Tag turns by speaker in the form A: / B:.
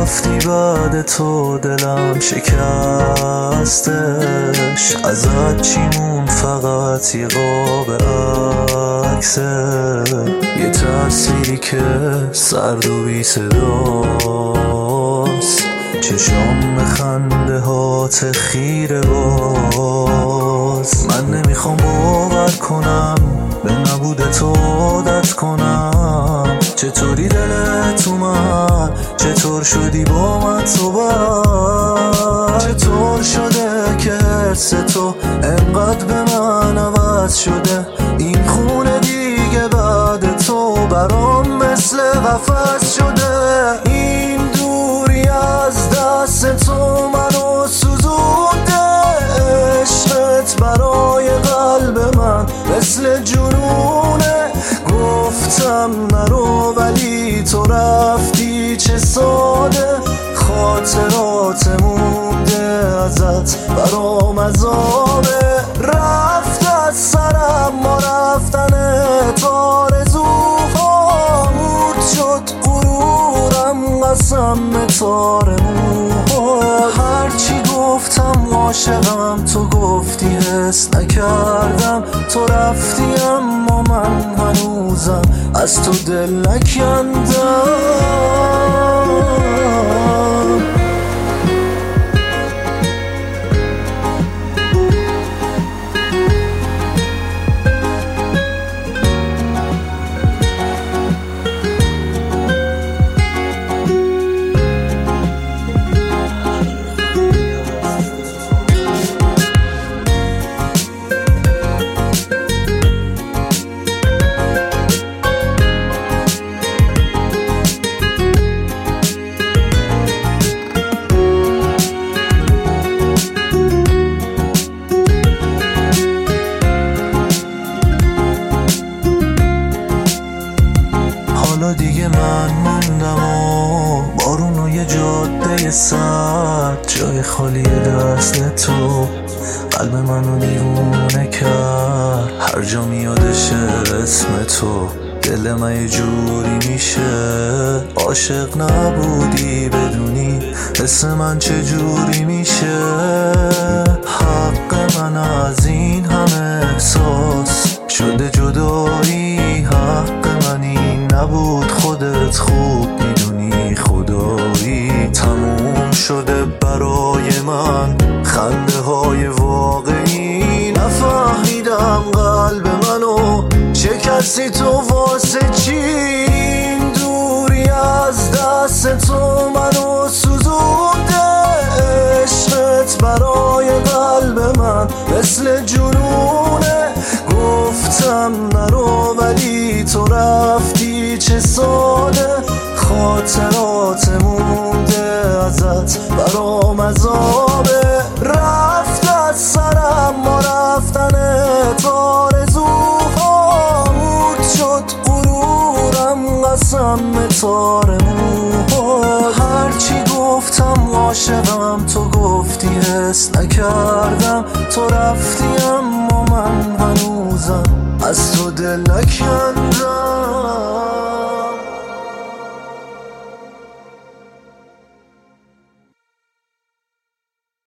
A: رفتی بعد تو دلم شکستش، ازت چیمون فقط یه قاب عکسه، یه تصویری که سرد و بی صداست، چشام به خنده هات خیره باز. من نمیخوام باور کنم به نبود تو عادت کنم، چطوری دلت اومد، چطور شدی با من صحبت، چطور شده که حس تو انقدر به من عوض شده، این خونه دیگه بعد تو برام مثل قفس شده، این دوری از دست تو منو سوزونده، عشقت برای قلب من مثل جنونه، گفتم نرو ولی تو رفتی چه ساده، خاطرات مونده ازت برام عذابه، رفت از سرم ما رفتن آرزوها، مرد شد غرورم قسم تار موها، هرچی گفتم عاشقم تو گفتی حس نکردم، تو رفتی اما من هنوزم از تو دل نکندم. حالا دیگه من موندم و بارون و یه جاده سرد، جای خالی دست تو قلب منو دیوونه کرد، هر جا میادش اسم تو دل من یه جوری میشه، عاشق نبودی بدونی حس من چه جوری میشه، حق من از این همه احساس شده جدایی، حق من این نبود خودت خوب میدونی خدایی، تموم شده برای من خنده های واقعی، نفهمیدم قلب منو چه کسی تو واسه چی، این دوری از دست تو منو سوزونده، عشقت برای قلب من مثل جنونه، گفتم نرو ولی تو رفتی چه ساده، خاطرات مونده ازت برام عذابه، رفت از سرم ما رفتن آرزوها، مرد شد غرورم قسم تار موها، هرچی گفتم عاشقم تو گفتی حس نکردم، تو رفتی اما من هنوزم از تو دل نکندم.